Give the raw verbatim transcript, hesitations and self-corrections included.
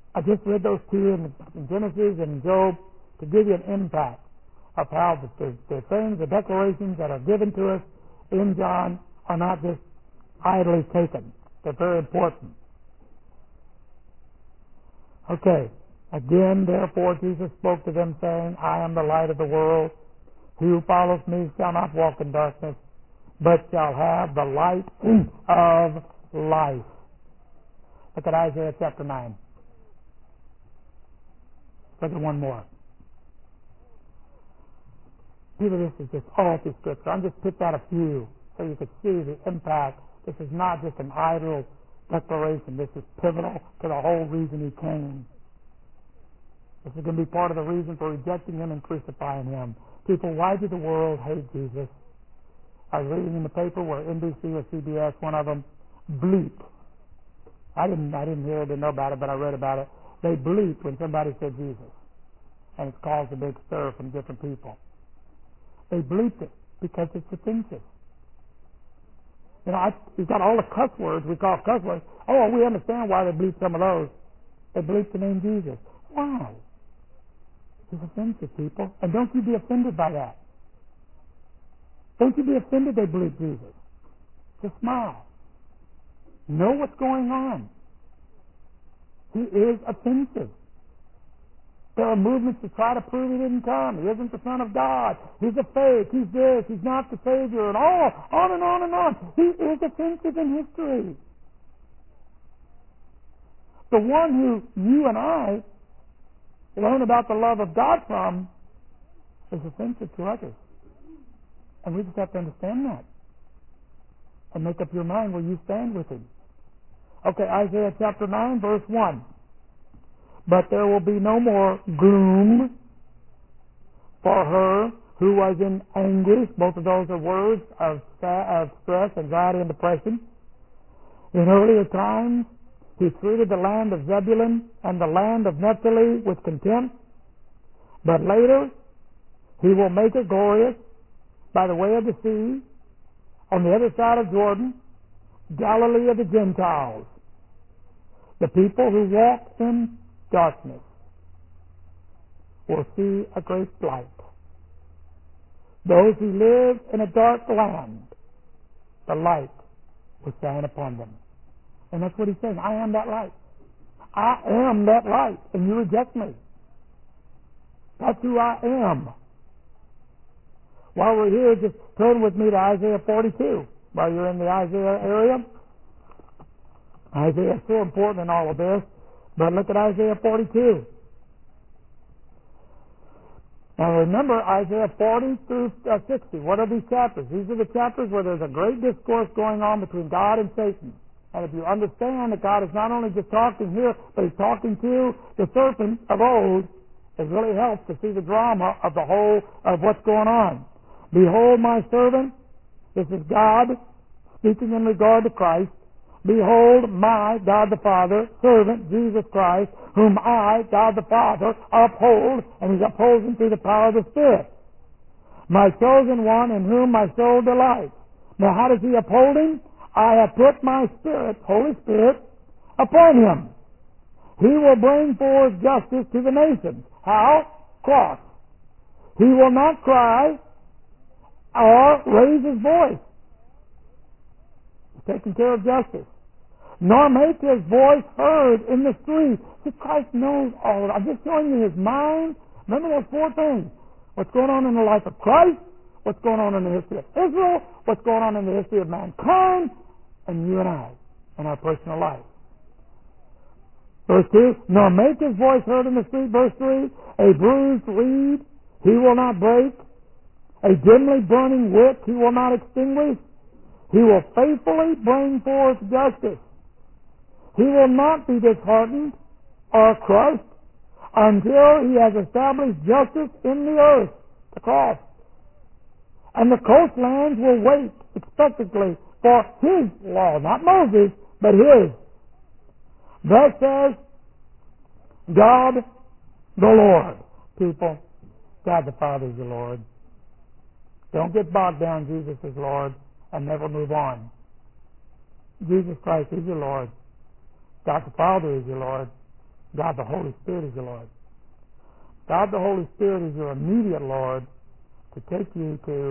I just read those two in, in Genesis and Job to give you an impact of how the, the, the things, the declarations that are given to us in John are not just idly taken. They're very important. Okay. Again, therefore, Jesus spoke to them, saying, I am the light of the world. He who follows me shall not walk in darkness, but shall have the light of life. Look at Isaiah chapter nine. Look at one more. Even this is just all through Scripture. I'm just picked out a few so you could see the impact. This is not just an idle declaration. This is pivotal to the whole reason he came. This is going to be part of the reason for rejecting him and crucifying him. People, why did the world hate Jesus? I was reading in the paper where N B C or C B S, one of them, bleeped. I didn't, I didn't hear it, didn't know about it, but I read about it. They bleeped when somebody said Jesus, and it's caused a big stir from different people. They bleeped it because it's offensive. You know, I, you've got all the cuss words we call cuss words. Oh, we understand why they bleeped some of those. They bleeped the name Jesus. Why? It's offensive, people. And don't you be offended by that. Don't you be offended they bleep Jesus. Just smile. Know what's going on. He is offensive. There are movements to try to prove he didn't come. He isn't the Son of God. He's a fake. He's this. He's not the Savior. And all, on and on and on. He is offensive in history. The one who you and I learn about the love of God from is offensive to others. And we just have to understand that. And make up your mind where you stand with him. Okay, Isaiah chapter nine, verse one. But there will be no more gloom for her who was in anguish. Both of those are words of, of stress, anxiety, and depression. In earlier times, he treated the land of Zebulun and the land of Naphtali with contempt. But later, he will make it glorious by the way of the sea, on the other side of Jordan, Galilee of the Gentiles. The people who walk in darkness will see a great light. Those who live in a dark land, the light will shine upon them. And that's what he's saying. I am that light. I am that light, and you reject me. That's who I am. While we're here, just turn with me to Isaiah forty-two. While you're in the Isaiah area. Isaiah is so important in all of this. But look at Isaiah forty-two. Now remember Isaiah forty through sixty. What are these chapters? These are the chapters where there's a great discourse going on between God and Satan. And if you understand that God is not only just talking here, but he's talking to the serpent of old, it really helps to see the drama of the whole of what's going on. Behold my servant, this is God speaking in regard to Christ. Behold my, God the Father, servant, Jesus Christ, whom I, God the Father, uphold, and he's upholding through the power of the Spirit. My chosen one in whom my soul delights. Now how does he uphold him? I have put my Spirit, Holy Spirit, upon him. He will bring forth justice to the nations. How? Cross. He will not cry or raise his voice. He's taking care of justice. Nor make his voice heard in the street. See, Christ knows all of it. I'm just showing you his mind. Remember those four things. What's going on in the life of Christ, what's going on in the history of Israel, what's going on in the history of mankind, and you and I, in our personal life. Verse two, nor make his voice heard in the street. Verse three, a bruised reed he will not break, a dimly burning wick he will not extinguish. He will faithfully bring forth justice. He will not be disheartened or crushed until he has established justice in the earth, the cross. And the coastlands will wait expectantly for his law, not Moses, but his. Thus says God the Lord. People, God the Father is the Lord. Don't get bogged down, Jesus is Lord, and never move on. Jesus Christ is your Lord. God the Father is your Lord. God the Holy Spirit is your Lord. God the Holy Spirit is your immediate Lord to take you to